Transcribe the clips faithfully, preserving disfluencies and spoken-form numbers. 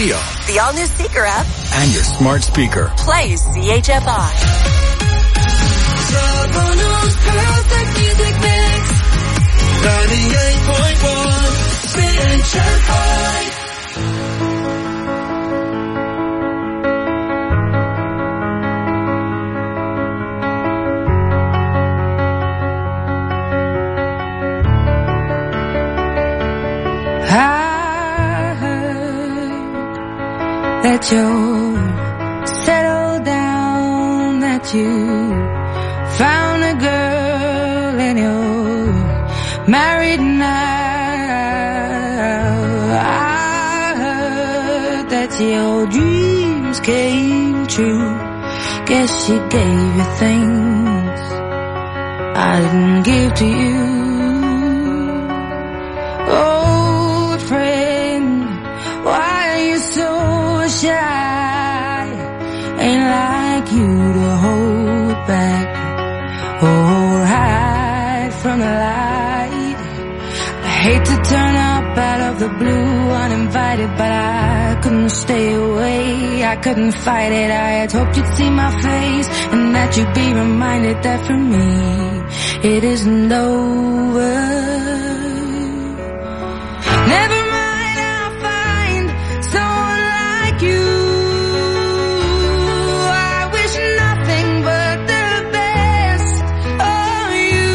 radio, the all-new Seeker app, and your smart speaker. Play C H F I. Toronto's perfect music mix. ninety-eight point one C H F I. I heard that you're settled down, that you found a girl and you're married now. I heard that your dreams came true. Guess she gave you things I didn't give to you. Old friend, why are you so shy? Ain't like you to hold back or hide from the light. I hate to turn up out of the blue uninvited, but I couldn't stay away. I couldn't fight it. I had hoped you'd see my face and that you'd be reminded that for me it isn't over. Never mind, I'll find someone like you. I wish nothing but the best for you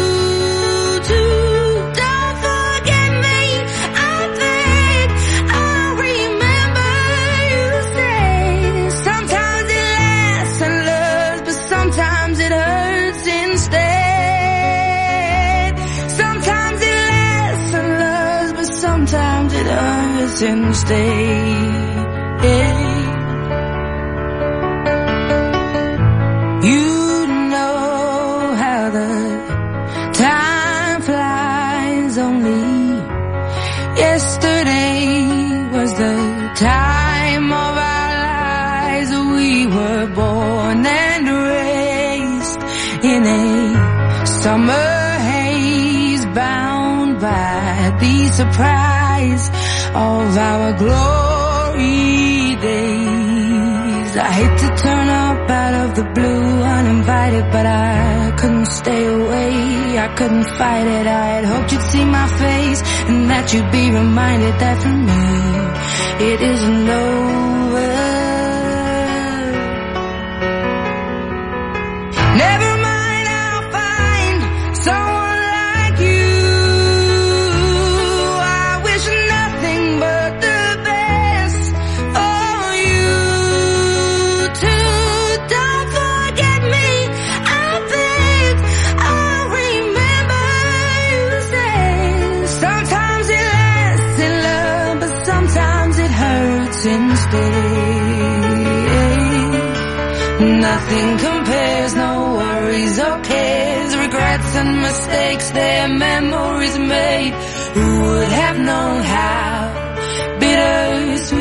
too. Don't forget me, I think I'll remember you say sometimes it lasts and loves, but sometimes it hurts instead. Sometimes it lasts and loves, but sometimes it hurts instead. You know how the time flies. Only yesterday was the time of our lives. We were born and raised in a summer haze, bound by the surprise of our glory days. I hate to turn up out of the blue uninvited, but I couldn't stay away. I couldn't fight it. I had hoped you'd see my face and that you'd be reminded that for me it isn't over. Never mind, I'll find someone like you. I wish nothing but the best for you too. Don't forget me, I think I'll remember you say sometimes it lasts in love, but sometimes it hurts instead. Nothing compares, no worries or cares, regrets and mistakes, their memories made. Who would have known how bittersweet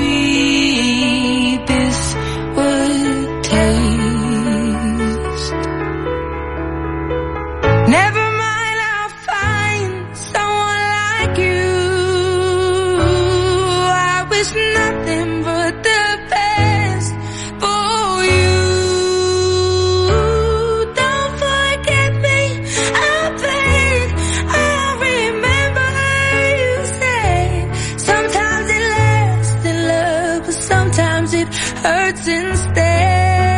this would taste? Never mind, I'll find someone like you. I wish nothing but the best for you. Don't forget me, I think I'll remember you say sometimes it lasts in love, but sometimes it hurts instead.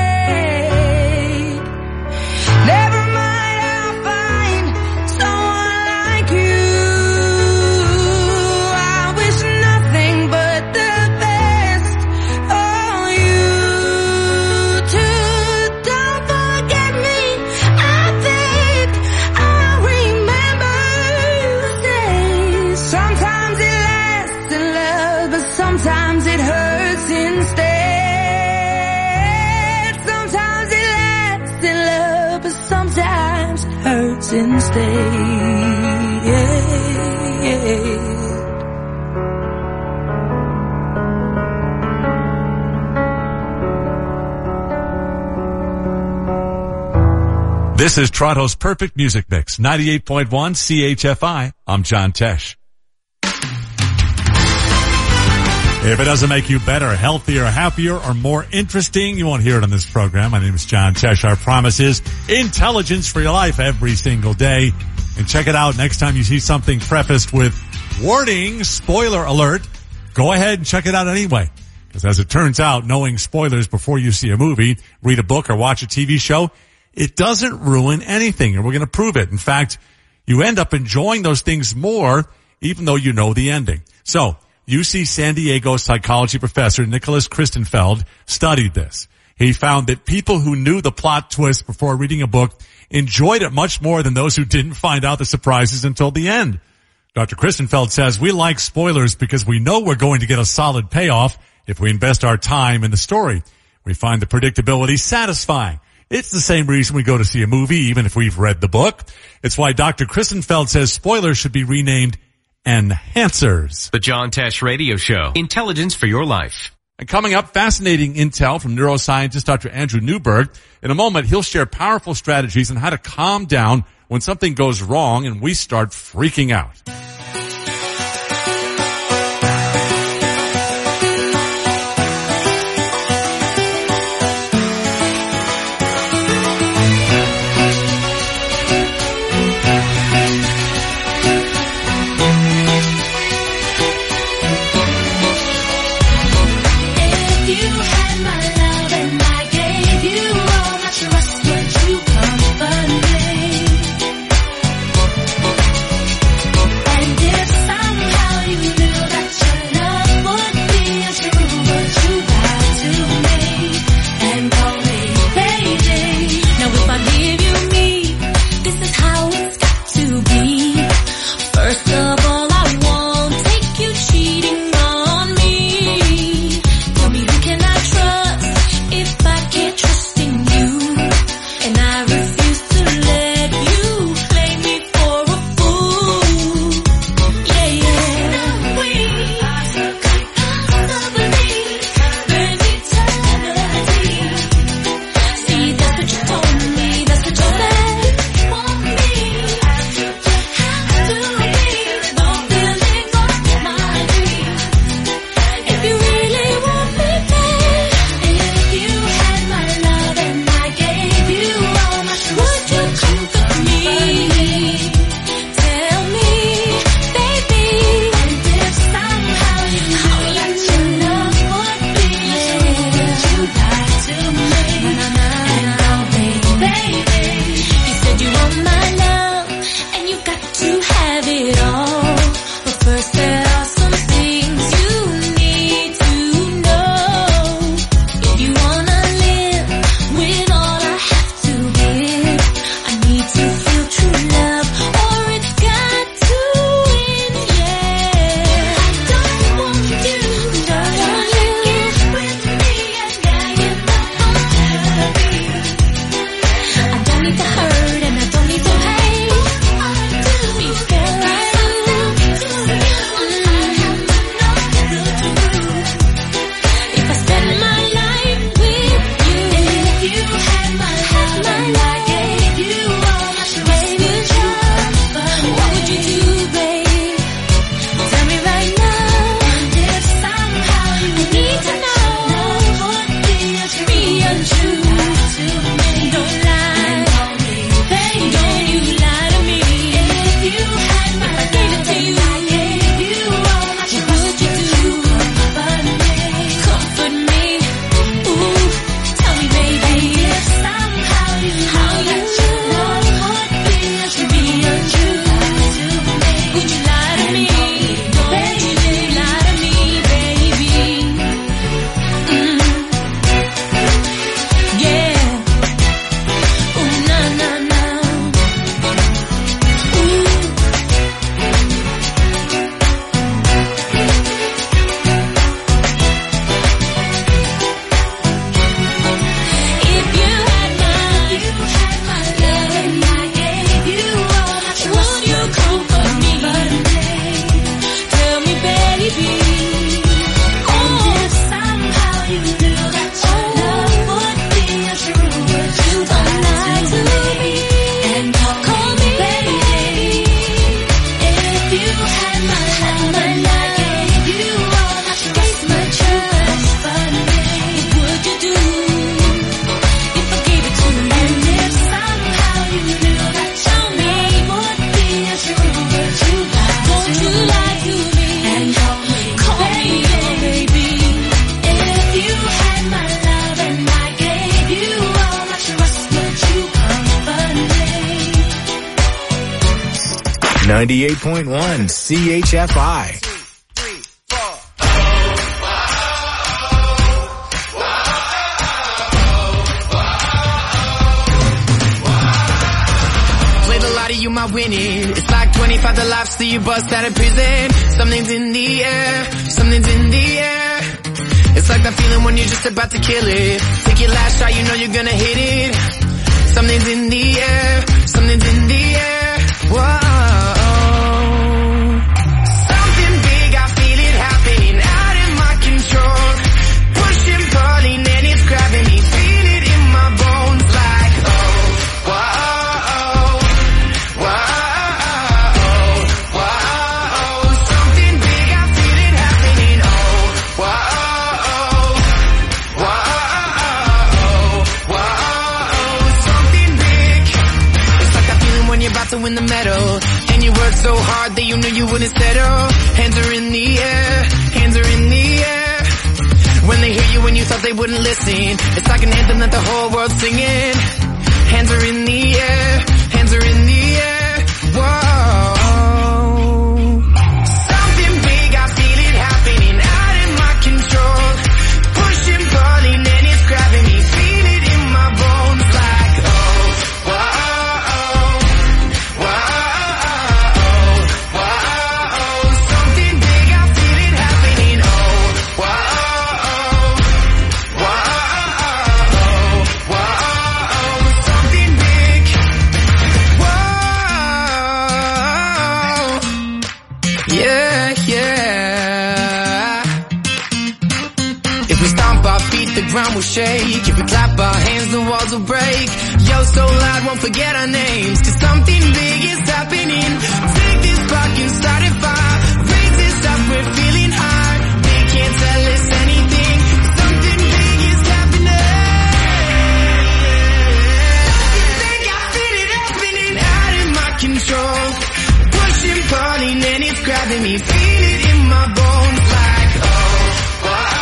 Never mind, I'll find someone like you. I wish nothing but the best for you too. Don't forget me, I think I'll remember you say sometimes it lasts in love, but sometimes it hurts instead. Sometimes it lasts in love, but sometimes it hurts instead. This is Toronto's Perfect Music Mix, ninety-eight point one C H F I. I'm John Tesh. If it doesn't make you better, healthier, happier, or more interesting, you won't hear it on this program. My name is John Tesh. Our promise is intelligence for your life every single day. And check it out next time you see something prefaced with warning, spoiler alert. Go ahead and check it out anyway. Because as it turns out, knowing spoilers before you see a movie, read a book, or watch a T V show, it doesn't ruin anything. And we're going to prove it. In fact, you end up enjoying those things more even though you know the ending. So, U C San Diego psychology professor Nicholas Christenfeld studied this. He found that people who knew the plot twist before reading a book enjoyed it much more than those who didn't find out the surprises until the end. Doctor Christenfeld says we like spoilers because we know we're going to get a solid payoff if we invest our time in the story. We find the predictability satisfying. It's the same reason we go to see a movie even if we've read the book. It's why Doctor Christenfeld says spoilers should be renamed enhancers. The John Tesh Radio Show. Intelligence for your life. And coming up, fascinating intel from neuroscientist Doctor Andrew Newberg. In a moment, he'll share powerful strategies on how to calm down when something goes wrong and we start freaking out. ninety-eight point one C H F I. You might win it. It's like twenty-five to life, so you bust out of prison. Something's in the air, something's in the air. It's like that feeling when you're just about to kill it. Take your last shot, you know you're gonna hit it. Something's in the air, something's in the air. Whoa. Something big, I feel it happening, out of my control. Pushing, pulling, and it's grabbing me. Feel it in my bones like, oh, whoa. To win the medal, and you worked so hard that you knew you wouldn't settle. Hands are in the air, hands are in the air. When they hear you when you thought they wouldn't listen, it's like an anthem that the whole world's singing. Hands are in the air, hands are in the air. Whoa. Something big, I feel it happening, out of my control. Pushing, pulling, and it's grabbing me. Feel it in my bones like, oh, whoa. The ground will shake. If we clap our hands, the walls will break. Yo, so loud, won't forget our names. Cause something big is happening. Take this spark and start a fire. Raise this up, we're feeling high. They can't tell us anything. Something big is happening. Something big, I feel it happening, out of my control. Pushing, pulling, and it's grabbing me. Feel it in my bones like, oh, whoa.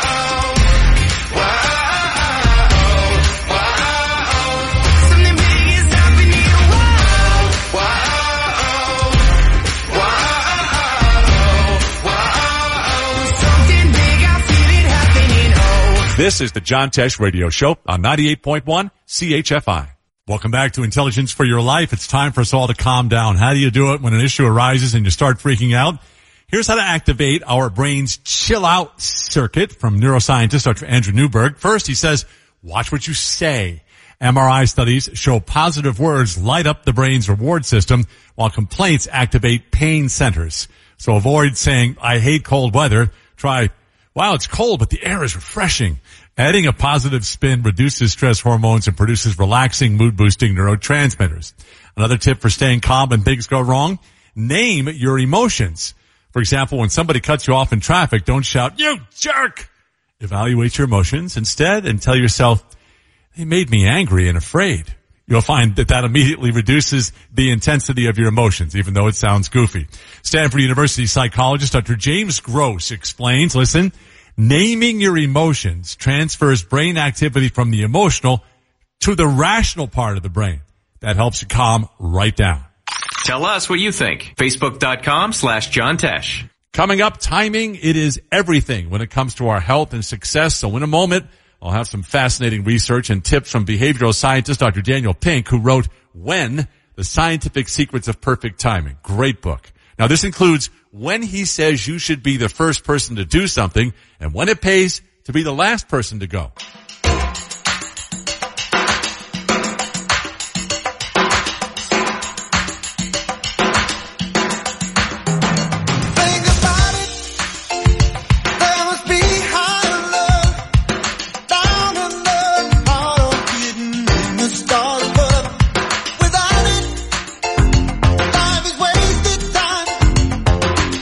This is the John Tesh Radio Show on ninety-eight point one C H F I. Welcome back to Intelligence for Your Life. It's time for us all to calm down. How do you do it when an issue arises and you start freaking out? Here's how to activate our brain's chill out circuit from neuroscientist Doctor Andrew Newberg. First, he says, watch what you say. M R I studies show positive words light up the brain's reward system, while complaints activate pain centers. So avoid saying, I hate cold weather. Try, wow, it's cold, but the air is refreshing. Adding a positive spin reduces stress hormones and produces relaxing, mood-boosting neurotransmitters. Another tip for staying calm when things go wrong, name your emotions. For example, when somebody cuts you off in traffic, don't shout, you jerk! Evaluate your emotions instead and tell yourself, they made me angry and afraid. You'll find that that immediately reduces the intensity of your emotions, even though it sounds goofy. Stanford University psychologist Doctor James Gross explains, listen, naming your emotions transfers brain activity from the emotional to the rational part of the brain. That helps you calm right down. Tell us what you think. Facebook.com slash John Tesh. Coming up, timing, it is everything when it comes to our health and success. So in a moment, I'll have some fascinating research and tips from behavioral scientist Doctor Daniel Pink, who wrote When, The Scientific Secrets of Perfect Timing. Great book. Now this includes when he says you should be the first person to do something and when it pays to be the last person to go.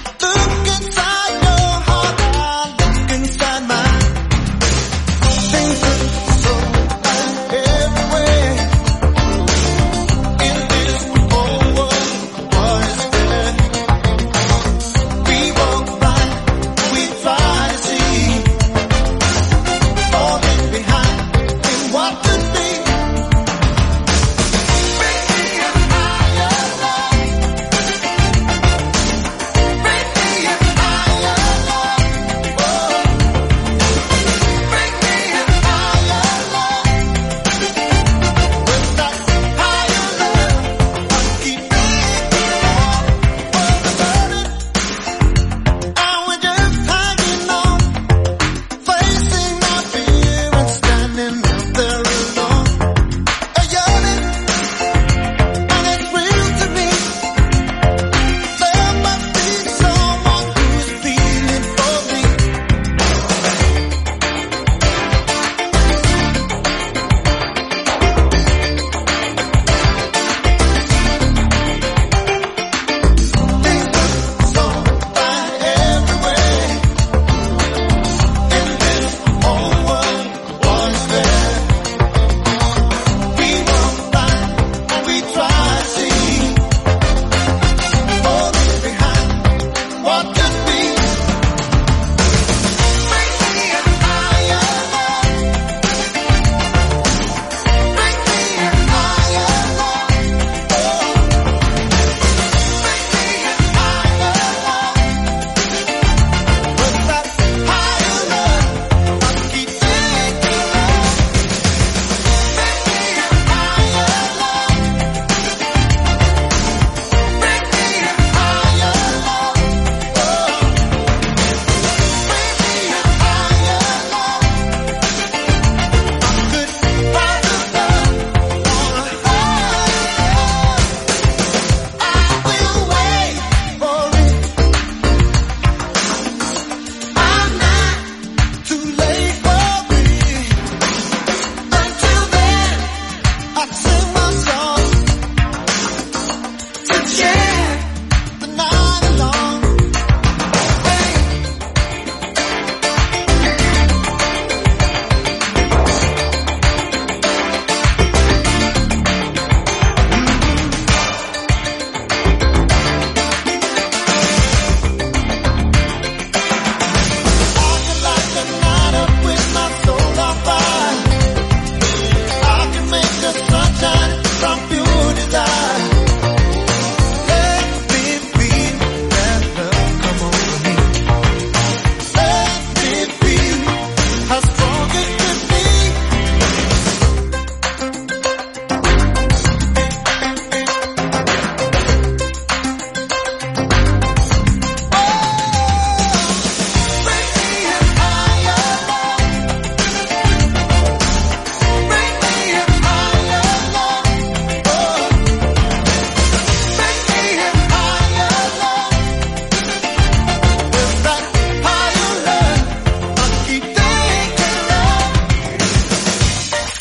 Things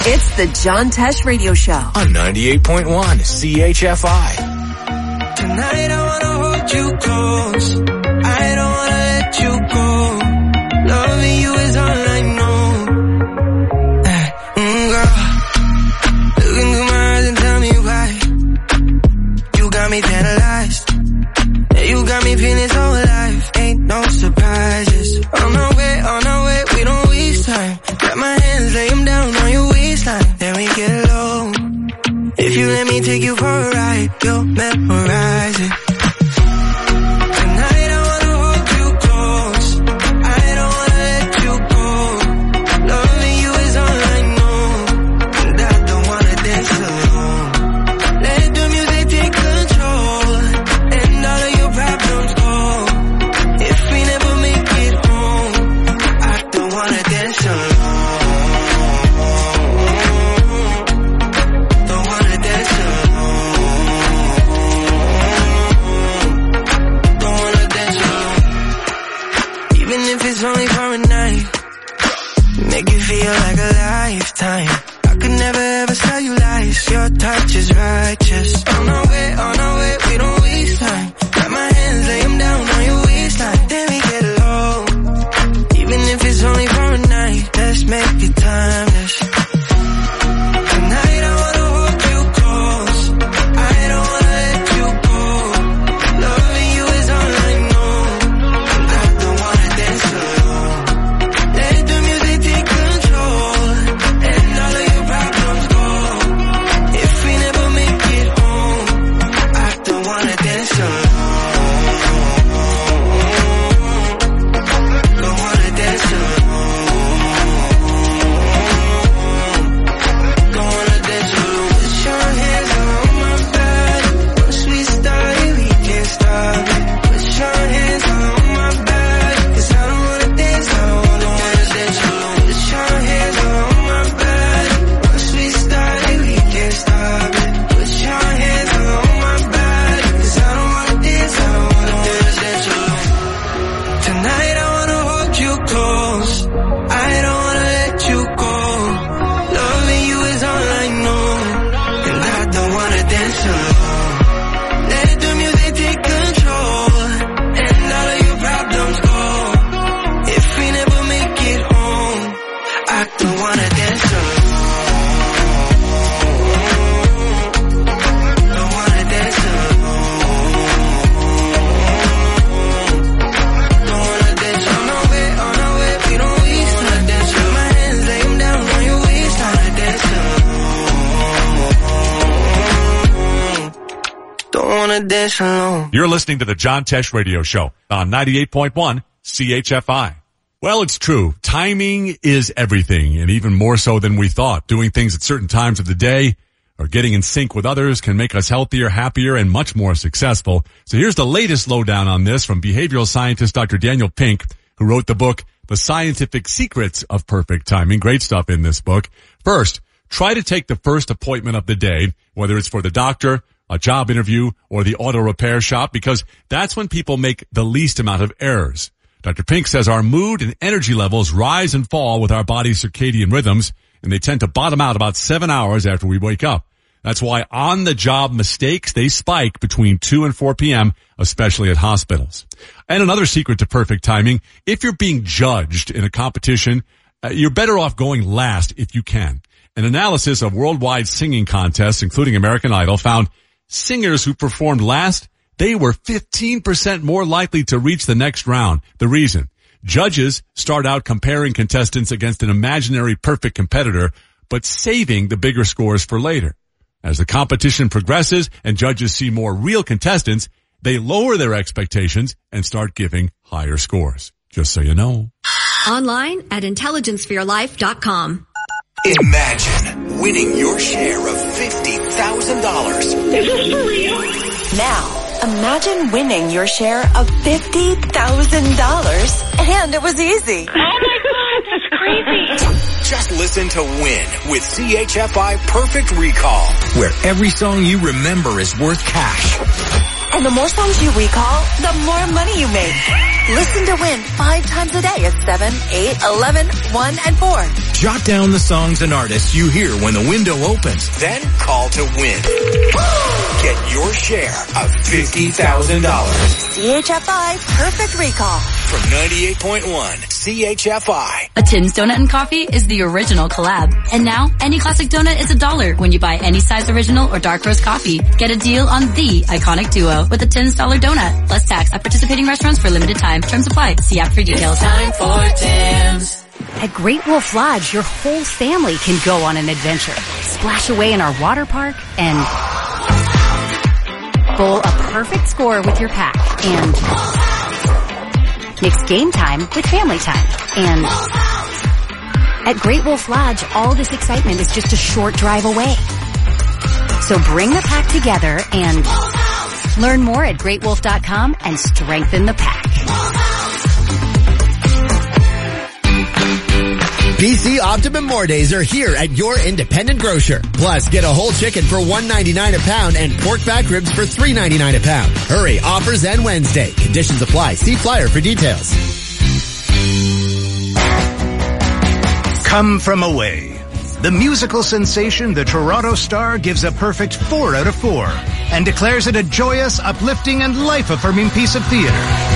It's the John Tesh Radio Show on ninety-eight point one C H F I. Tonight I wanna hold you close. I don't wanna let you go. Loving you is all I know. Mm, girl, look into my eyes and tell me why. You got me paralyzed. You got me feeling so alive. Ain't no surprises. On our way, on our way, we don't waste time. Grab my hands, lay them down on your waistline. Then we get low. If you let me take you for a ride, you'll memorize it. Tonight I wanna hold you close. I don't wanna let you go. Loving you is all I know. And I don't wanna dance alone. Let the music take control. And all of your problems go. If we never make it home, I don't wanna dance alone. It's only for a night. Make you feel like a lifetime. I could never ever tell you lies. Your touch is righteous. On our way, on our way, we don't waste time. Got my hands, lay them down on your waistline. Then we get low. Even if it's only for a night, let's make it timeless. Tonight I wanna hold you close. I don't wanna let you go. Loving you is all I know. I don't wanna dance alone. Let the music take control. And all of your problems go. If we never make it home, I don't wanna dance alone. Don't wanna dance alone. Don't wanna dance alone. Put your hands on my back. Once we start, we can't stop it. Put your hands on my back. 'Cause I don't wanna dance, I don't wanna dance alone. Put your hands on my back. Once we start, we can't stop it. Put your hands on my back. 'Cause I don't wanna dance, I don't wanna dance alone. Tonight I wanna hold you close. I don't wanna let you go. Loving you is all I know. And I don't wanna dance alone. Let the music take control. And all of your problems go. If we never make it home, I don't wanna dance alone. Don't wanna dance alone. Don't wanna dance on our way, on our way, we don't waste time. Dance with my hands, lay them down on your waistline. Dance alone. Don't wanna dance alone. You're listening to the John Tesh Radio Show on ninety-eight point one C H F I. Well, it's true. Timing is everything, and even more so than we thought. Doing things at certain times of the day or getting in sync with others can make us healthier, happier, and much more successful. So here's the latest lowdown on this from behavioral scientist Doctor Daniel Pink, who wrote the book, The Scientific Secrets of Perfect Timing. Great stuff in this book. First, try to take the first appointment of the day, whether it's for the doctor, a job interview, or the auto repair shop, because that's when people make the least amount of errors. Doctor Pink says our mood and energy levels rise and fall with our body's circadian rhythms, and they tend to bottom out about seven hours after we wake up. That's why on-the-job mistakes, they spike between two and four p.m., especially at hospitals. And another secret to perfect timing, if you're being judged in a competition, uh, you're better off going last if you can. An analysis of worldwide singing contests, including American Idol, found singers who performed last, they were fifteen percent more likely to reach the next round. The reason? Judges start out comparing contestants against an imaginary perfect competitor, but saving the bigger scores for later. As the competition progresses and judges see more real contestants, they lower their expectations and start giving higher scores. Just so you know. Online at intelligence for your life dot com. Imagine winning your share of fifty thousand dollars. Is this for real? Now, imagine winning your share of fifty thousand dollars, and it was easy. Oh my God, that's crazy. Just listen to Win with C H F I Perfect Recall, where every song you remember is worth cash. And the more songs you recall, the more money you make. Listen to Win five times a day at seven, eight, eleven, one, and four. Jot down the songs and artists you hear when the window opens. Then call to win. Get your share of fifty thousand dollars. C H F I Perfect Recall. From ninety-eight point one C H F I. A Tim's Donut and Coffee is the original collab. And now, any classic donut is a dollar when you buy any size original or dark roast coffee. Get a deal on the iconic duo with a Tim's Dollar Donut. Plus tax at participating restaurants for limited time. Terms apply. See app for details. It's time for Tim's. At Great Wolf Lodge, your whole family can go on an adventure. Splash away in our water park and bowl a perfect score with your pack and mix game time with family time. And at Great Wolf Lodge, all this excitement is just a short drive away. So bring the pack together and learn more at great wolf dot com and strengthen the pack. P C Optimum More Days are here at your independent grocer. Plus, get a whole chicken for one ninety-nine a pound and pork back ribs for three ninety-nine a pound. Hurry, offers end Wednesday. Conditions apply. See flyer for details. Come From Away. The musical sensation The Toronto Star gives a perfect four out of four and declares it a joyous, uplifting, and life-affirming piece of theater.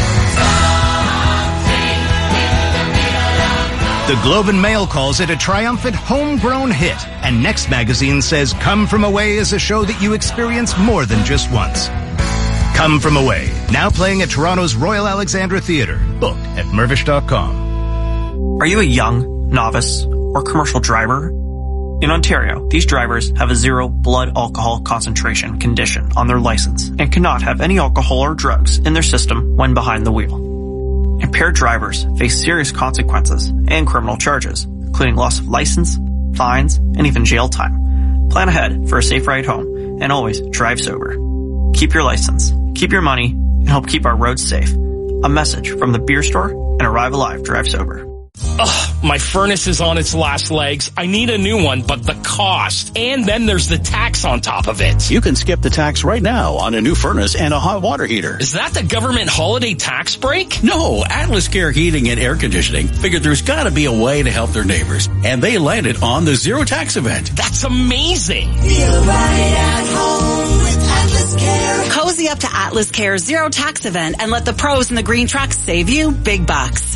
The Globe and Mail calls it a triumphant homegrown hit, and Next Magazine says Come From Away is a show that you experience more than just once. Come From Away, now playing at Toronto's Royal Alexandra Theatre. Booked at Mervish dot com. Are you a young, novice, or commercial driver? In Ontario, these drivers have a zero blood alcohol concentration condition on their license and cannot have any alcohol or drugs in their system when behind the wheel. Impaired drivers face serious consequences and criminal charges, including loss of license, fines, and even jail time. Plan ahead for a safe ride home and always drive sober. Keep your license, keep your money, and help keep our roads safe. A message from the beer store and Arrive Alive Drive Sober. Ugh, my furnace is on its last legs. I need a new one, but the cost. And then there's the tax on top of it. You can skip the tax right now on a new furnace and a hot water heater. Is that the government holiday tax break? No, Atlas Care Heating and Air Conditioning figured there's gotta be a way to help their neighbors. And they landed on the zero tax event. That's amazing. Feel right at home with Atlas Care. Cozy up to Atlas Care's zero tax event and let the pros in the green trucks save you big bucks.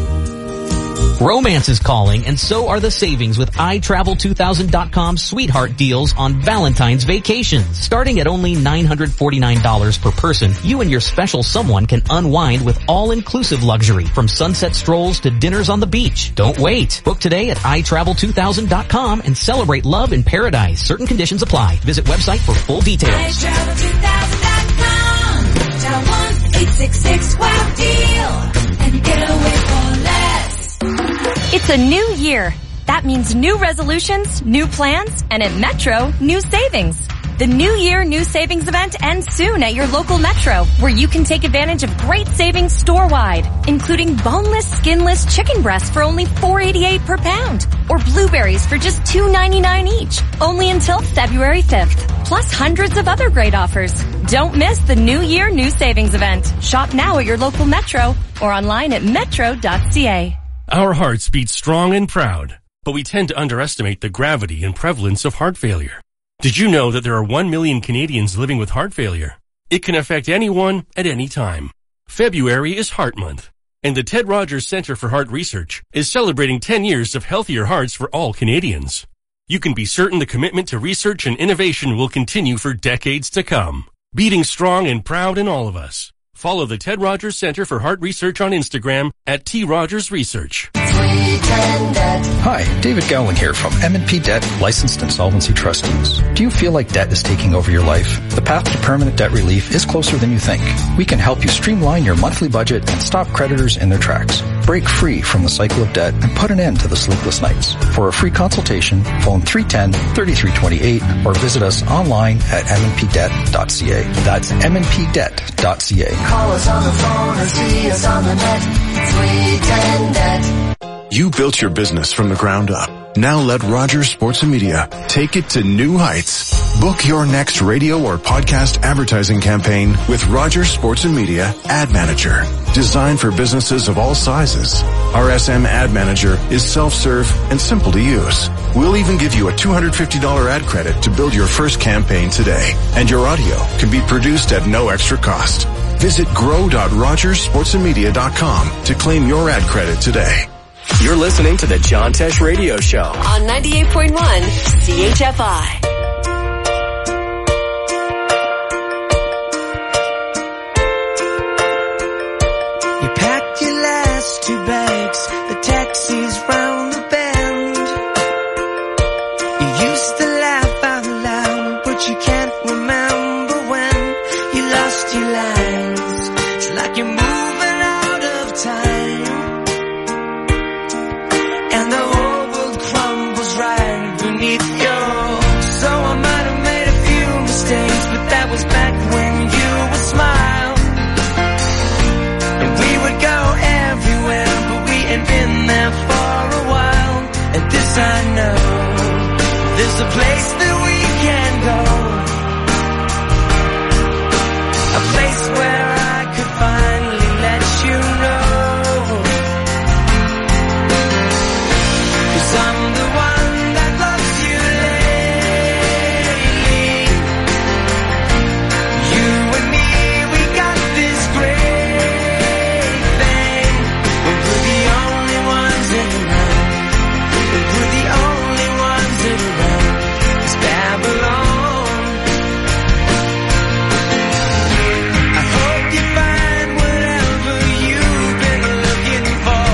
Romance is calling, and so are the savings with i travel two thousand dot com's sweetheart deals on Valentine's vacations. Starting at only nine hundred forty-nine dollars per person, you and your special someone can unwind with all-inclusive luxury, from sunset strolls to dinners on the beach. Don't wait. Book today at i travel two thousand dot com and celebrate love in paradise. Certain conditions apply. Visit website for full details. i travel two thousand dot com. Dial one eight six six wow deal and get away for less. It's a new year. That means new resolutions, new plans, and at Metro, new savings. The New Year New Savings event ends soon at your local Metro, where you can take advantage of great savings store-wide, including boneless, skinless chicken breasts for only four eighty-eight per pound, or blueberries for just two ninety-nine each, only until February fifth, plus hundreds of other great offers. Don't miss the New Year New Savings event. Shop now at your local Metro or online at metro dot c a. Our hearts beat strong and proud, but we tend to underestimate the gravity and prevalence of heart failure. Did you know that there are one million Canadians living with heart failure? It can affect anyone at any time. February is Heart Month, and the Ted Rogers Centre for Heart Research is celebrating ten years of healthier hearts for all Canadians. You can be certain the commitment to research and innovation will continue for decades to come, beating strong and proud in all of us. Follow the Ted Rogers Centre for Heart Research on Instagram at T Rogers Research. Hi, David Gowling here from M and P Debt, licensed insolvency trustees. Do you feel like debt is taking over your life? The path to permanent debt relief is closer than you think. We can help you streamline your monthly budget and stop creditors in their tracks. Break free from the cycle of debt and put an end to the sleepless nights. For a free consultation, phone three one zero, three three two eight or visit us online at m n p debt dot c a. That's m n p debt dot c a. Call us on the phone or see us on the net. three ten debt. You built your business from the ground up. Now let Rogers Sports and Media take it to new heights. Book your next radio or podcast advertising campaign with Rogers Sports and Media Ad Manager. Designed for businesses of all sizes, R S M Ad Manager is self-serve and simple to use. We'll even give you a two hundred fifty dollars ad credit to build your first campaign today. And your audio can be produced at no extra cost. Visit grow dot rogers sports and media dot com to claim your ad credit today. You're listening to the John Tesh Radio Show on ninety-eight point one C H F I. You packed your last two bags, the taxi's round the bend. You used to laugh out loud, but you can't remember when you lost your lines. It's like you're moving out of time, and the whole world crumbles right beneath you. So I might have made a few mistakes, but that was back when you would smile. And we would go everywhere, but we ain't been there for a while. And this I know, there's a place that we can go, a place where I could finally let you know. 'Cause I'm the one that loves you lately. You and me, we got this great thing. We're the only ones around. We're the only ones around. It's Babylon. I hope you find whatever you've been looking for.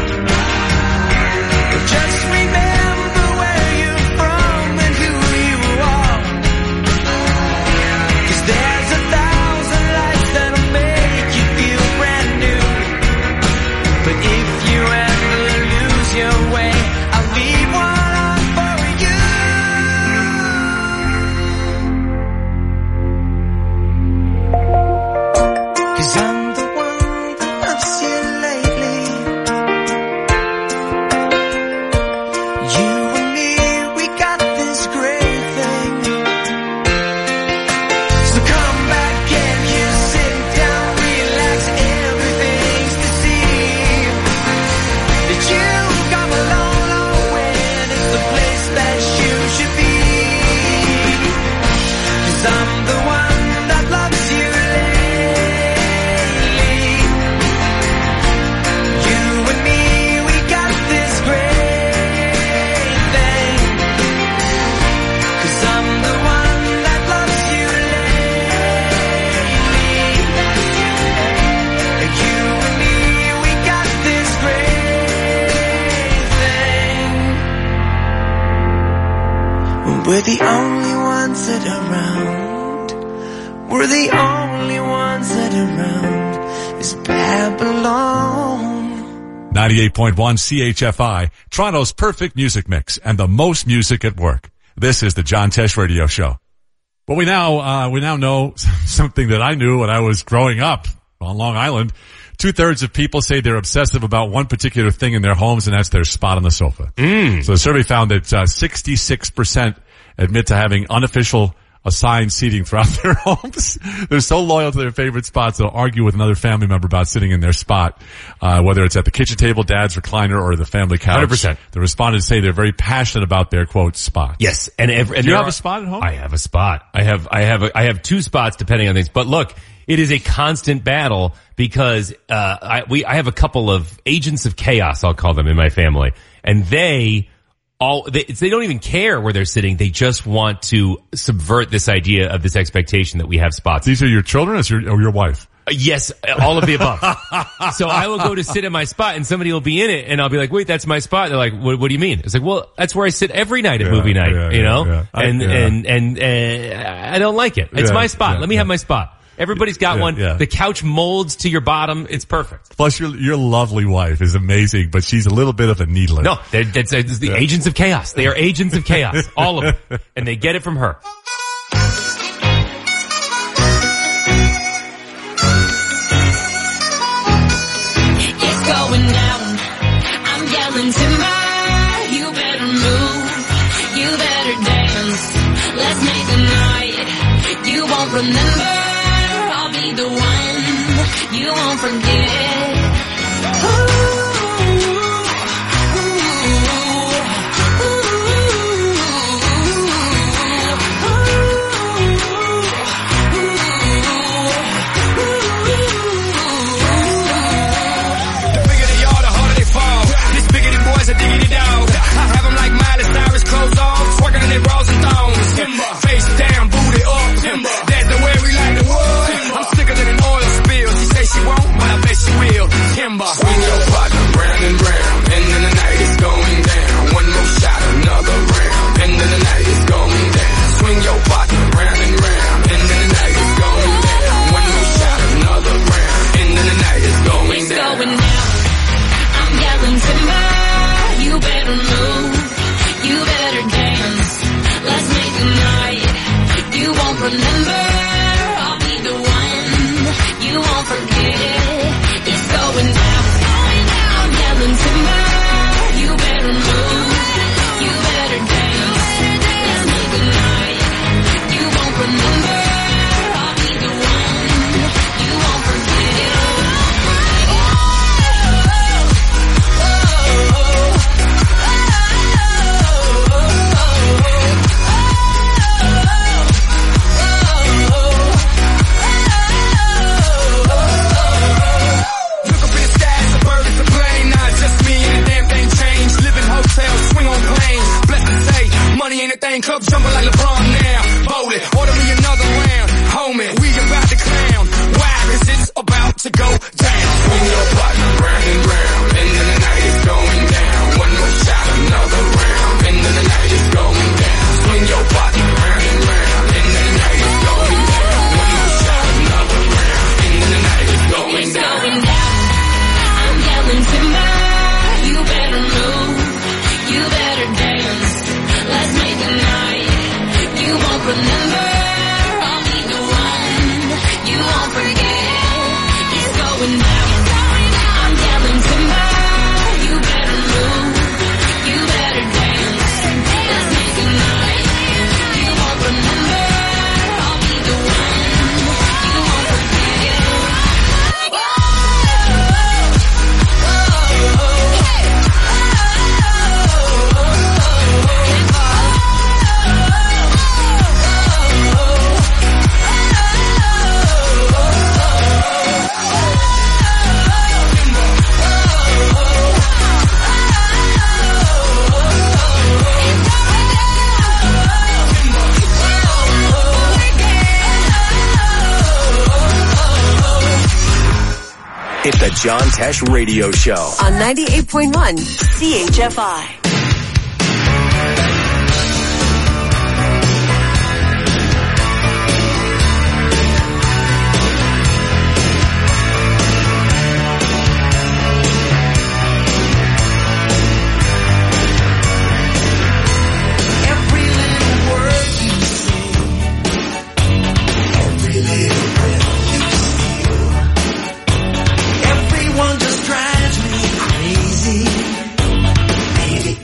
But just remember where you're from and who you are. 'Cause there's a thousand lights that'll make you feel brand new. But if you ever lose your way, I'll leave one on for you. 'Cause I'm the one that loves you lately. You and me, we got this great thing. So come back and you sit down, relax, everything's to see. That you've come a long, long way, and it's the place that you should be. 'Cause I'm the one that loves you lately. You and me, we got this great thing. 'Cause I'm the one that loves you lately. You and me, we got this great thing. We're the only ones that are around. We're the only ones that are around. It's Babylon. ninety-eight point one C H F I, Toronto's perfect music mix and the most music at work. This is the John Tesh Radio Show. Well, we now, uh, we now know something that I knew when I was growing up on Long Island. Two-thirds of people say they're obsessive about one particular thing in their homes, and that's their spot on the sofa. Mm. So the survey found that uh, sixty-six percent admit to having unofficial assigned seating throughout their homes. They're so loyal to their favorite spots, they'll argue with another family member about sitting in their spot, uh, whether it's at the kitchen table, dad's recliner, or the family couch. one hundred percent. The respondents say they're very passionate about their, quote, spot. Yes. And, every, and Do you there have are- a spot at home? I have a spot. I have, I have, a, I have two spots depending on things. But look, it is a constant battle because, uh, I, we, I have a couple of agents of chaos, I'll call them, in my family. And they, all, they, they don't even care where they're sitting. They just want to subvert this idea of this expectation that we have spots. These are your children or your, or your wife? Uh, Yes, all of the above. So I will go to sit in my spot and somebody will be in it and I'll be like, wait, that's my spot. They're like, what, what do you mean? It's like, well, that's where I sit every night at Yeah, movie night, yeah, you yeah, know? yeah. I- And, yeah. and, and, uh, I don't like it. It's Yeah, my spot. yeah, Let me yeah. have my spot. Everybody's got Yeah, one. yeah. The couch molds to your bottom. It's perfect. Plus, your your lovely wife is amazing, but she's a little bit of a needler. No, they're, that's, that's the agents of chaos. They are agents of chaos. All of them. And they get it from her. It's going down. I'm yelling timber. You better move. Let's make a night you won't remember. I'll be the one you won't forget. Ooh. Diggity dog. I have them like Miley Cyrus, clothes off, twerking in their bras and thongs. Timber. Face down, booty up. Timber. That's the way we like the world. Timber. I'm sicker than an oil spill. She say she won't, but I bet she will. Timber. Swing your partner round and round, and then the night is going down. One more shot, another round, and then the night is going down. Swing your partner round and round, and then the night is going down. One more shot, another round, and then the night is going it's down. Going down. I'm yelling timber. You better move, you better dance. Let's make a night you won't remember. I'll be the one you won't forget. It's going down, going down. I'm yelling timber. You better move, you better dance. Let's make a night you won't remember. I'll be the one you won't forget. Money ain't a thing, club jumping like LeBron now. Bowl it, order me another round. Homie, we about to clown. Why? Cause it's about to go down. Swing your partner round and round, and then the night is going down. One more shot, another round, and then the night is going down. Swing your partner round and round, and then the night is going down. One more shot, another round, and then the night is going it's down. Going down. I'm yelling timber. You better move, you better dance. Let's make a night you won't remember. I'll be the one you won't forget. It's going down. I'm yelling timber. You better move. You better dance. Let's make a night you won't remember. I'll be the one you won't forget. It's the John Tesh Radio Show on ninety-eight point one C H F I. Everyone just drives me crazy. Baby,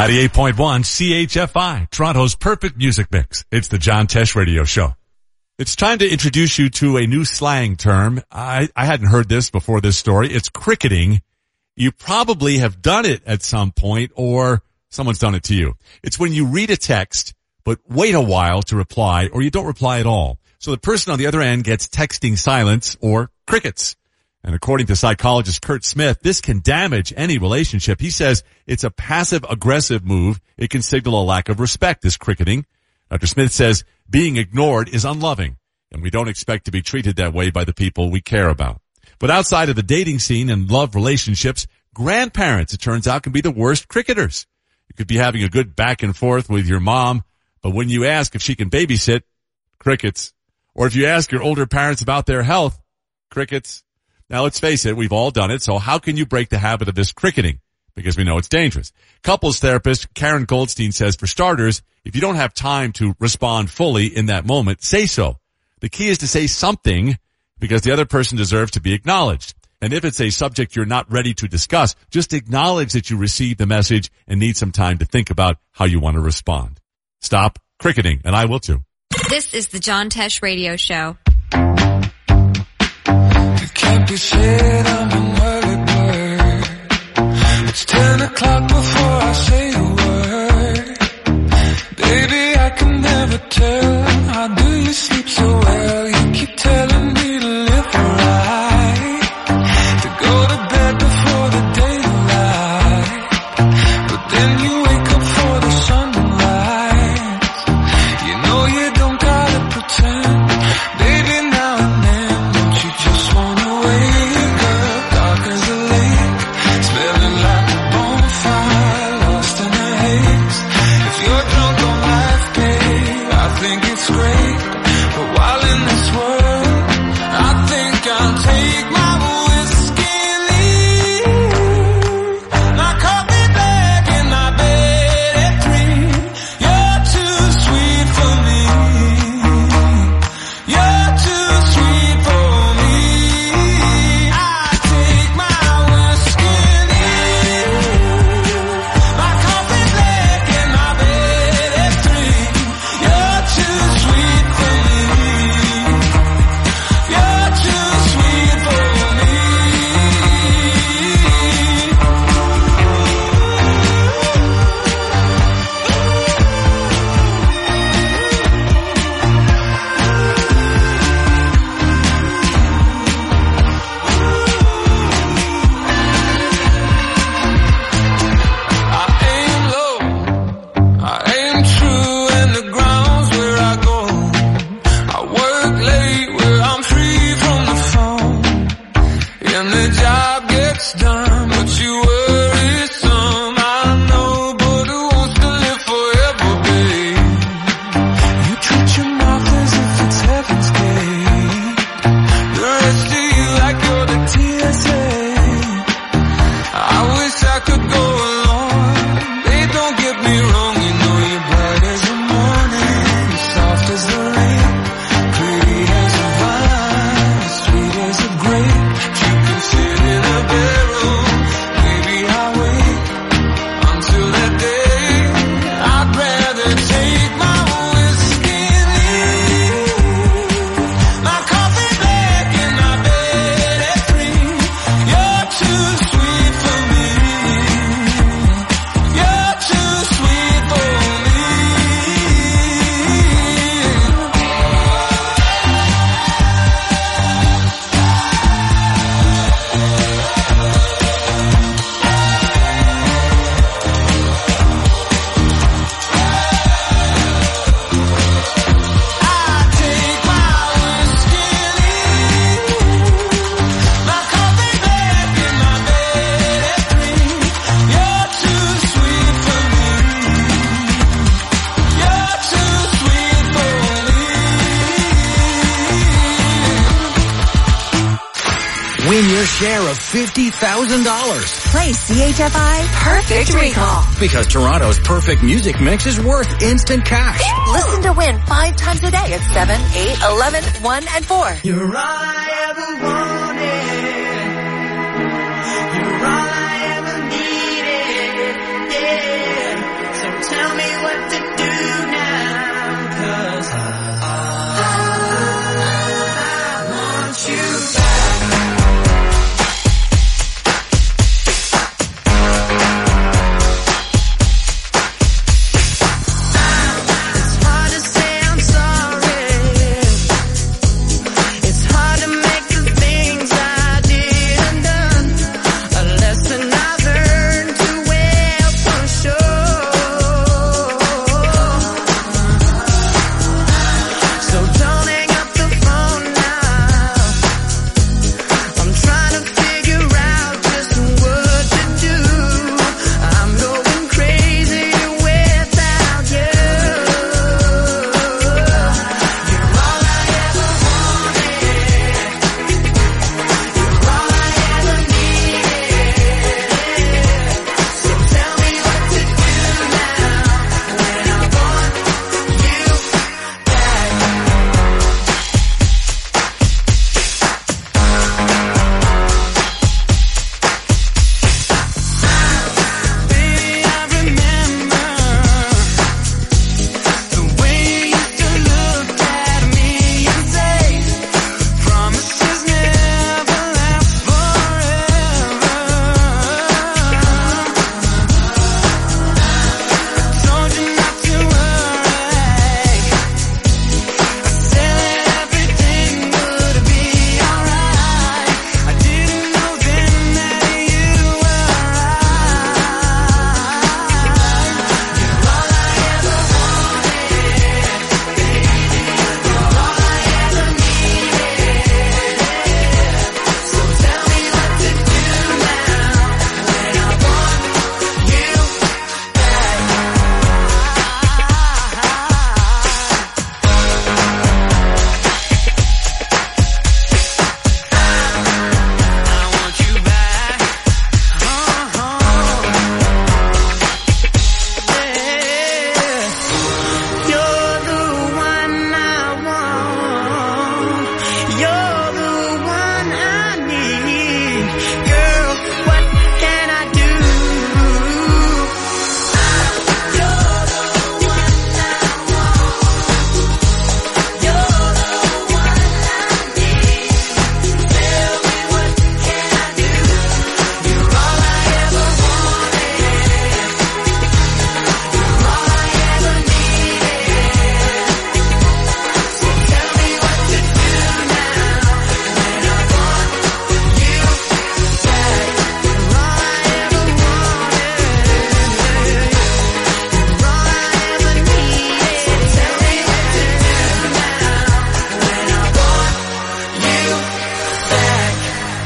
ninety-eight point one C H F I, Toronto's perfect music mix. It's the John Tesh Radio Show. It's time to introduce you to a new slang term. I, I hadn't heard this before this story. It's cricketing. You probably have done it at some point, or someone's done it to you. It's when you read a text, but wait a while to reply, or you don't reply at all. So the person on the other end gets texting silence or crickets. And according to psychologist Kurt Smith, this can damage any relationship. He says it's a passive-aggressive move. It can signal a lack of respect, this cricketing. Doctor Smith says being ignored is unloving, and we don't expect to be treated that way by the people we care about. But outside of the dating scene and love relationships, grandparents, it turns out, can be the worst cricketers. You could be having a good back and forth with your mom, but when you ask if she can babysit, crickets. Or if you ask your older parents about their health, crickets. Now, let's face it, we've all done it, so how can you break the habit of this cricketing? Because we know it's dangerous. Couples therapist Karen Goldstein says, for starters, if you don't have time to respond fully in that moment, say so. The key is to say something because the other person deserves to be acknowledged. And if it's a subject you're not ready to discuss, just acknowledge that you received the message and need some time to think about how you want to respond. Stop cricketing, and I will too. This is the John Tesh Radio Show. Can't be said I'm an early bird. It's ten o'clock before I say a word. Baby, I can never tell. How do you sleep so well? You keep telling me to live right, to go to bed before the daylight, but then you wake up for the sunrise. You know you don't gotta pretend. Baby, now and then, don't you just wanna wake up dark as a lake, smelling like a bonfire, lost in a haze. If you're drunk on life, babe, I think it's great. But while in this world, I think I'll take my whiskey and leave. My coffee black in my bed at three. You're too sweet for me. You're too sweet for me. I take my whiskey and leave. My coffee black in my bed at three. You're too sweet for me. You're too sweet for me. I aim low, I aim true, and the ground's where I go. I work late where I'm free from the phone, and the job gets done, but you worry some. I know, but who wants to live forever, babe? You treat your mouth as if it's heaven's gate. The rest of you like you're the T S A. I wish I could go along. They don't get me wrong, you know you're bright as the morning, soft as the rain, pretty as a vine, sweet as a grape. You can sit in a barrel, maybe I'll wait until that day. I'd rather take my whiskey and leave. My coffee black in my bed at three. You're too sweet for me. You're too sweet for me. I take my whiskey and leave. My coffee black in my bed at three. You're too sweet for me. You're too sweet for me. Win your share of fifty thousand dollars. Play C H F I Perfect Recall. Because Toronto's perfect music mix is worth instant cash. Listen to win five times a day at seven, eight, eleven, one, and four. You're all I ever wanted. You're all I ever needed. Yeah.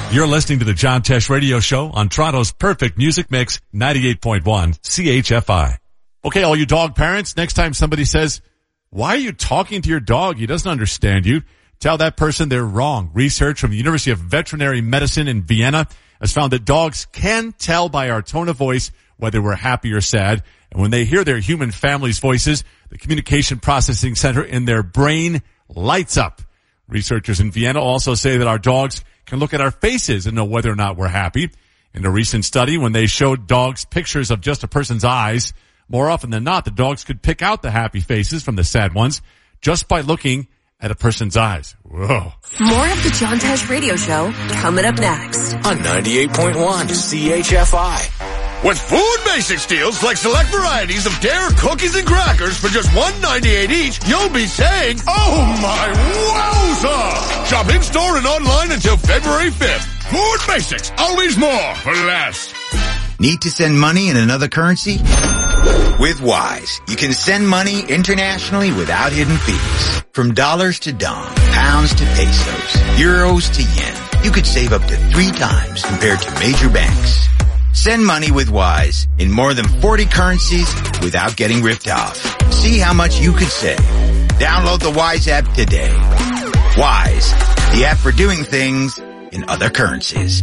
You're listening to the John Tesh Radio Show on Toronto's perfect music mix, ninety-eight point one C H F I. Okay, all you dog parents, next time somebody says, why are you talking to your dog? He doesn't understand you. Tell that person they're wrong. Research from the University of Veterinary Medicine in Vienna has found that dogs can tell by our tone of voice whether we're happy or sad. And when they hear their human family's voices, the communication processing center in their brain lights up. Researchers in Vienna also say that our dogs can look at our faces and know whether or not we're happy. In a recent study, when they showed dogs pictures of just a person's eyes, more often than not, the dogs could pick out the happy faces from the sad ones just by looking at a person's eyes. Whoa. More of the John Tesh Radio Show coming up next. On ninety-eight point one C H F I. With Food Basics deals like select varieties of Dare cookies and crackers for just one ninety-eight each, you'll be saying, oh my wowza! Shop in-store and online until February fifth. Food Basics, always more for less. Need to send money in another currency? With Wise, you can send money internationally without hidden fees. From dollars to dong, pounds to pesos, euros to yen, you could save up to three times compared to major banks. Send money with Wise in more than forty currencies without getting ripped off. See how much you could save. Download the Wise app today. Wise, the app for doing things in other currencies.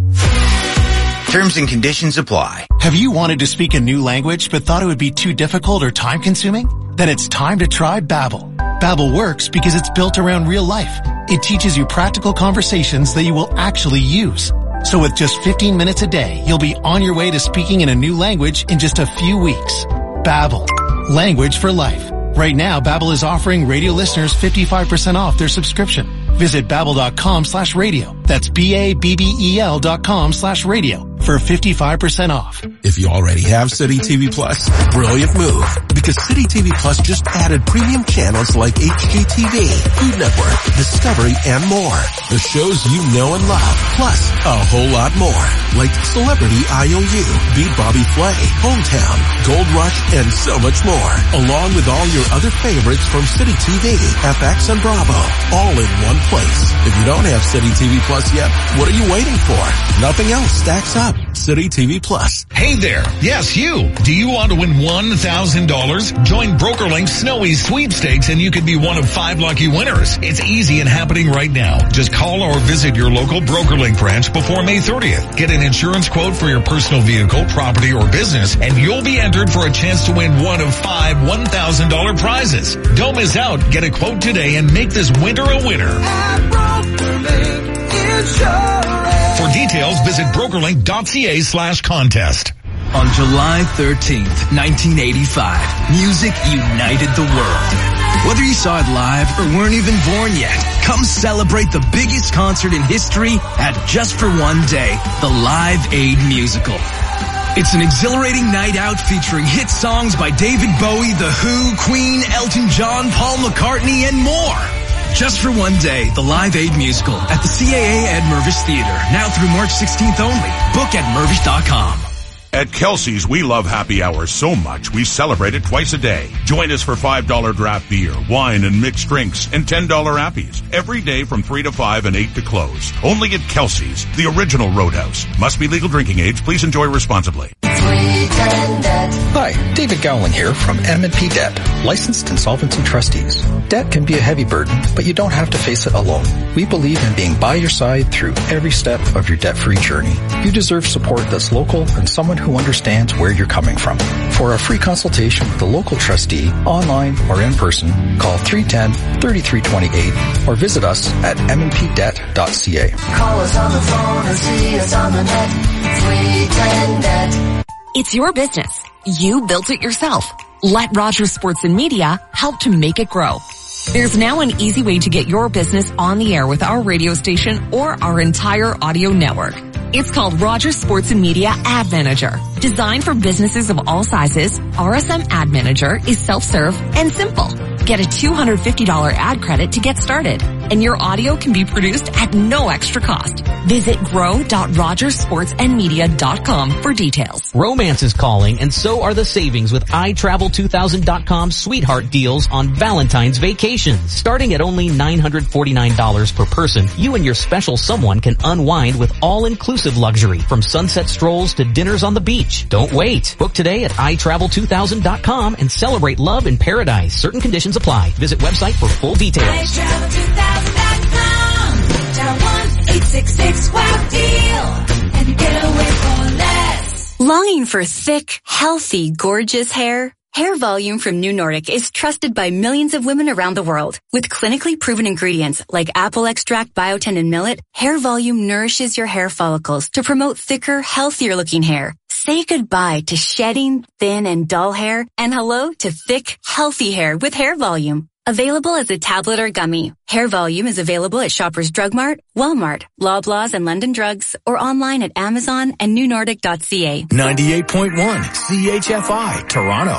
Terms and conditions apply. Have you wanted to speak a new language but thought it would be too difficult or time consuming? Then it's time to try Babbel. Babbel works because it's built around real life. It teaches you practical conversations that you will actually use. So with just fifteen minutes a day, you'll be on your way to speaking in a new language in just a few weeks. Babbel. Language for life. Right now, Babbel is offering radio listeners fifty-five percent off their subscription. Visit babbel.com slash radio. That's B-A-B-B-E-L dot com slash radio for fifty-five percent off. If you already have City T V Plus, brilliant move. Because City T V Plus just added premium channels like H G T V, Food Network, Discovery, and more. The shows you know and love, plus a whole lot more. Like Celebrity I O U, Beat Bobby Flay, Hometown, Gold Rush, and so much more. Along with all your other favorites from City T V, F X, and Bravo. All in one place. If you don't have City T V Plus yet, what are you waiting for? Nothing else stacks up. City T V Plus. Hey there. Yes, you. Do you want to win one thousand dollars? Join BrokerLink's Snowy Sweepstakes and you could be one of five lucky winners. It's easy and happening right now. Just call or visit your local BrokerLink branch before May thirtieth. Get an insurance quote for your personal vehicle, property, or business, and you'll be entered for a chance to win one of five one thousand dollars prizes. Don't miss out. Get a quote today and make this winter a winner. For details, visit brokerlink.ca slash contest. On July thirteenth, nineteen eighty-five, music united the world. Whether you saw it live or weren't even born yet, come celebrate the biggest concert in history at Just for One Day, the Live Aid Musical. It's an exhilarating night out featuring hit songs by David Bowie, The Who, Queen, Elton John, Paul McCartney, and more. Just for One Day, the Live Aid Musical at the C A A Ed Mervish Theater. Now through March sixteenth only. Book at mervish dot com. At Kelsey's, we love happy hours so much we celebrate it twice a day. Join us for five dollars draft beer, wine, and mixed drinks, and ten dollars appies. Every day from three to five and eight to close. Only at Kelsey's, the original Roadhouse. Must be legal drinking age. Please enjoy responsibly. Hi, David Gowling here from M and P Debt, licensed insolvency trustees. Debt can be a heavy burden, but you don't have to face it alone. We believe in being by your side through every step of your debt-free journey. You deserve support that's local and someone who understands where you're coming from. For a free consultation with a local trustee, online or in person, call three one zero, three three two eight or visit us at m n p debt dot c a. Call us on the phone or see us on the net. three ten net. It's your business. You built it yourself. Let Rogers Sports and Media help to make it grow. There's now an easy way to get your business on the air with our radio station or our entire audio network. It's called Rogers Sports and Media Ad Manager. Designed for businesses of all sizes, R S M Ad Manager is self-serve and simple. Get a two hundred fifty dollars ad credit to get started. and your audio can be produced at no extra cost. Visit grow dot rogers sports and media dot com for details. Romance is calling, and so are the savings with i travel two thousand dot com sweetheart deals on Valentine's vacations. Starting at only nine hundred forty-nine dollars per person, you and your special someone can unwind with all-inclusive luxury, from sunset strolls to dinners on the beach. Don't wait. Book today at i travel two thousand dot com and celebrate love in paradise. Certain conditions apply. Visit website for full details. i travel two thousand dot com. Dial one eight six six wow deal and you get away for less. Longing for thick, healthy, gorgeous hair? Hair Volume from New Nordic is trusted by millions of women around the world. With clinically proven ingredients like apple extract, biotin, and millet, Hair Volume nourishes your hair follicles to promote thicker, healthier looking hair. Say goodbye to shedding, thin, and dull hair, and hello to thick, healthy hair with Hair Volume. Available as a tablet or gummy, Hair Volume is available at Shoppers Drug Mart, Walmart, Loblaws, and London Drugs, or online at Amazon and new nordic dot c a. ninety-eight point one C H F I, Toronto.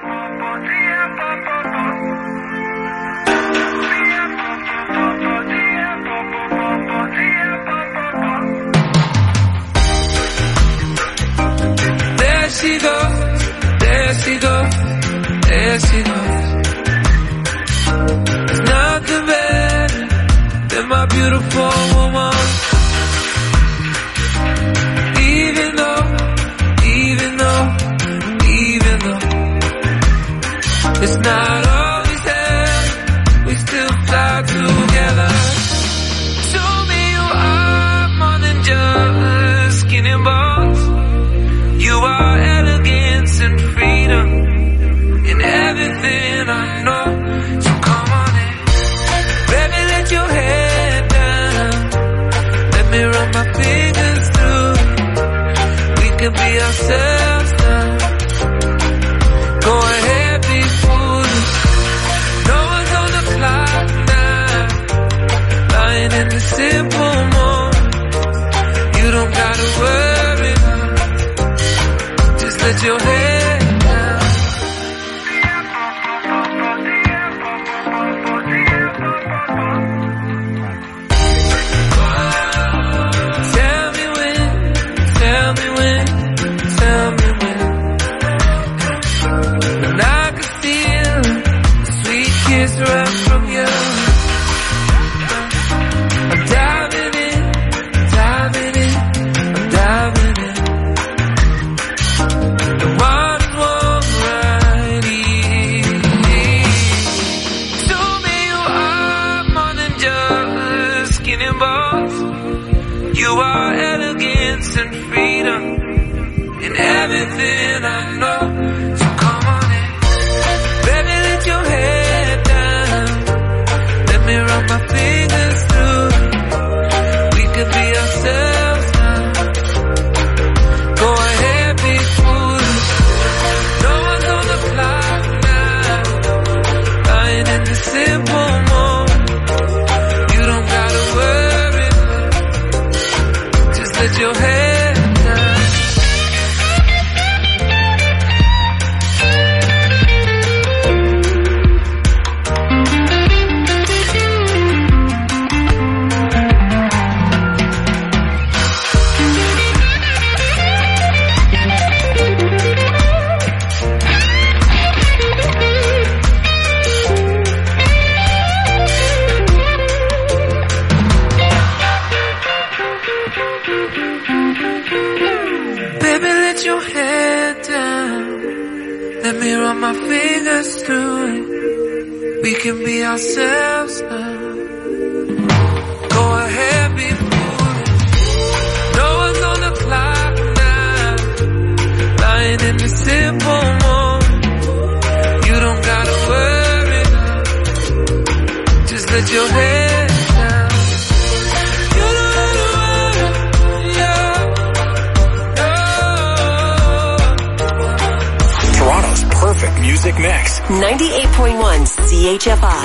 There she goes, there she goes, there she goes. There's nothing better than my beautiful woman. Even though, even though, even though it's not always there, we still fly together. Show me you are more than just skin and bones. You are elegance and freedom in everything I know. So come on in, baby, let your head down. Let me run my fingers through. We can be ourselves now. Go ahead, be foolish. No one's on the clock now. Lying in the simple moment. You don't gotta worry now. Let your head down. Tell me when, tell me when, tell me when. And I can feel a sweet kiss right from you. I'm diving in, diving in, I'm diving in. You are elegance and freedom in everything I know. So come on in, baby, let your head down. Let me run my fingers through. We can be ourselves now. Go ahead, be foolish. No one's on the clock now. Lying in the simple moment. You don't gotta worry. Let your head down. Your head down. Let me run my fingers through it. We can be ourselves now. Go ahead, be foolish. No one's on the clock now. Lying in the simple moment. You don't gotta worry now. Just let your head down. You don't gotta worry, yeah. Toronto's perfect music mix. ninety-eight point one C H F I. Now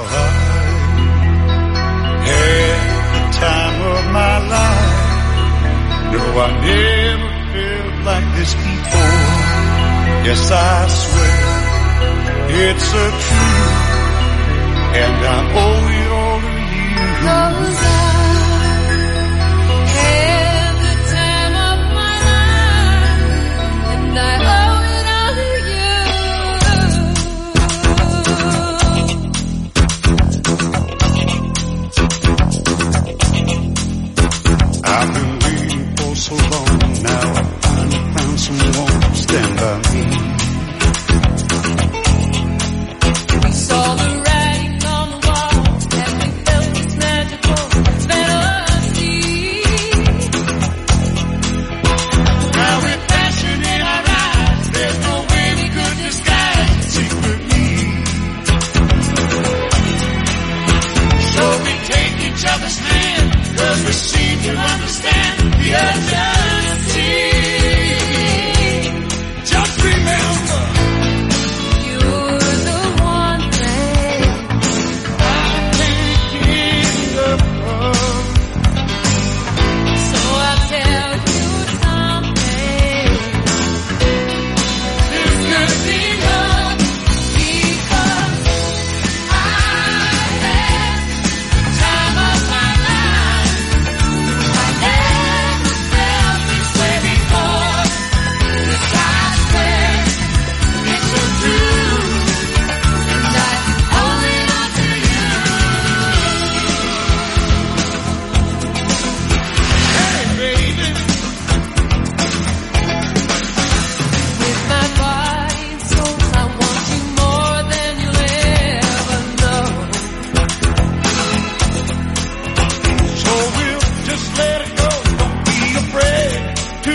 I had the time of my life. No, I never felt like this before. Yes, I swear it's a truth, and I owe it all to you. goes on.